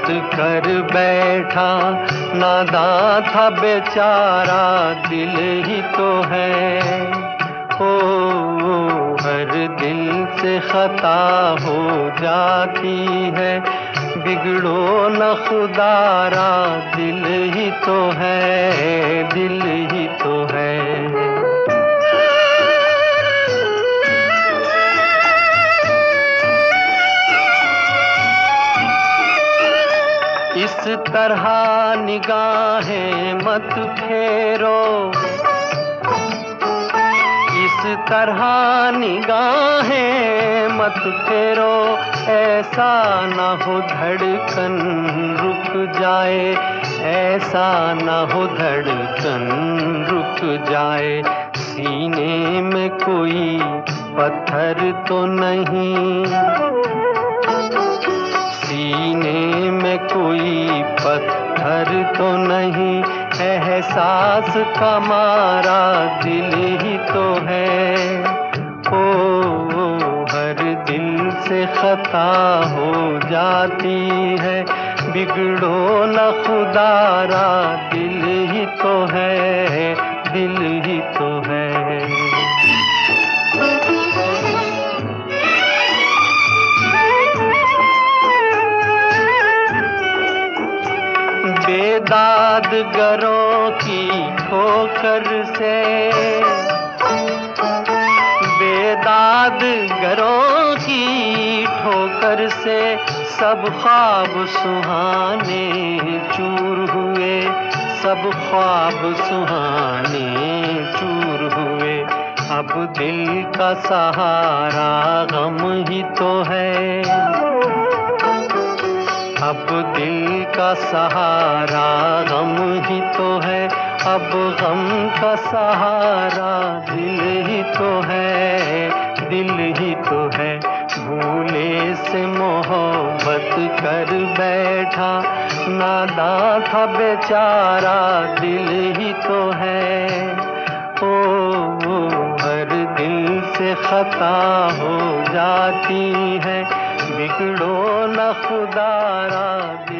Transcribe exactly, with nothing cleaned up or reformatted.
कर बैठा, नादां था बेचारा दिल ही तो है। ओ हर दिल से खता हो जाती है, बिगड़ो न खुदारा दिल ही तो है, दिल ही तो है। इस तरह निगाहें मत फेरो, इस तरह निगाहें मत फेरो, ऐसा न हो धड़कन रुक जाए, ऐसा न हो धड़कन रुक जाए। सीने में कोई पत्थर तो नहीं, सीने में कोई पत्थर तो नहीं, एहसास का मारा दिल ही तो है। ओ हर दिल से खता हो जाती है, बिगड़ो न खुदारा दिल ही तो है, दिल ही तो है। बेदादगरों की ठोकर से, बेदादगरों की ठोकर से सब ख्वाब सुहाने चूर हुए, सब ख्वाब सुहाने चूर हुए। अब दिल का सहारा गम ही तो है, अब दिल का सहारा गम ही तो है, अब गम का सहारा दिल ही तो है, दिल ही तो है। भूले से मोहब्बत कर बैठा, नादां था बेचारा दिल ही तो है। ओ हर दिल से खता हो जाती है, बिगड़ो न खुदारा।